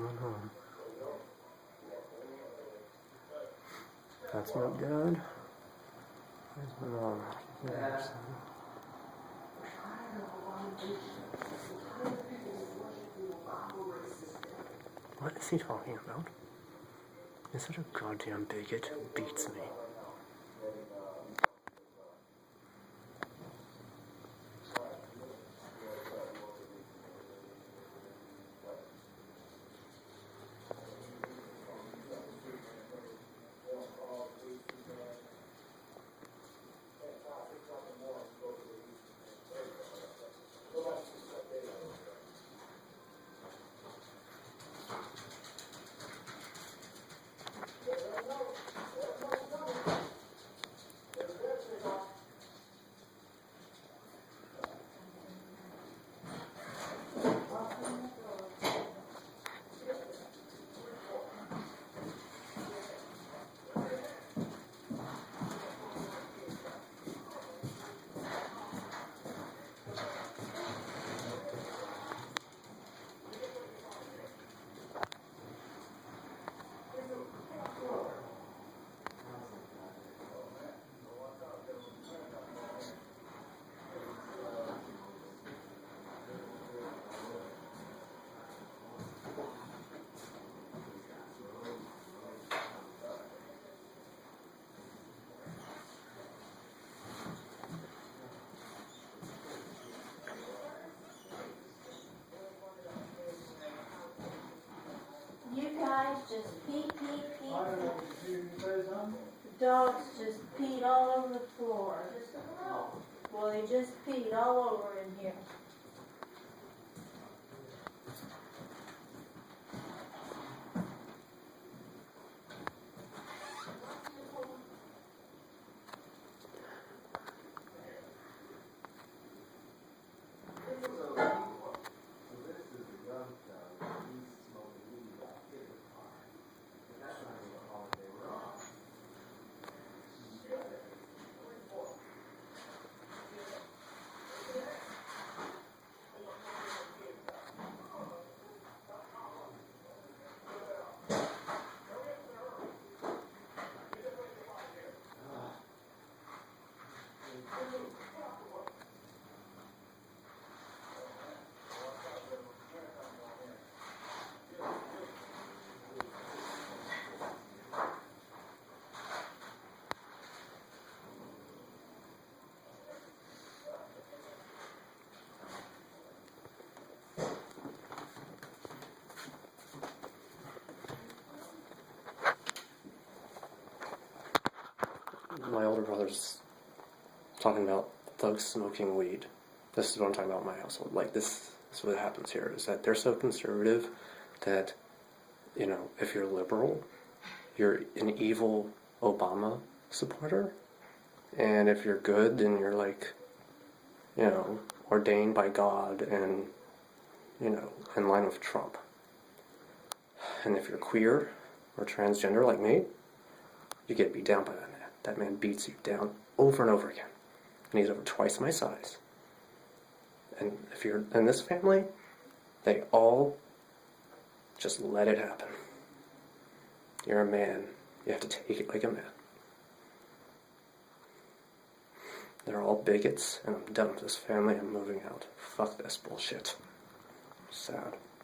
going on? That's my dad. There's my mom. What is he talking about? He's such a goddamn bigot who beats me. You guys just pee. The dogs just peed all over the floor. Well, they just peed all over in here. My older brother's talking about thugs smoking weed. This is what I'm talking about in my household. Like, this is what happens here, is that they're so conservative that, if you're liberal, you're an evil Obama supporter. And if you're good, then you're like, ordained by God and, in line with Trump. And if you're queer or transgender like me, you get beat down by that man. That man beats you down over and over again. And he's over twice my size. And if you're in this family, they all just let it happen. You're a man. You have to take it like a man. They're all bigots, and I'm done with this family. I'm moving out. Fuck this bullshit. Sad.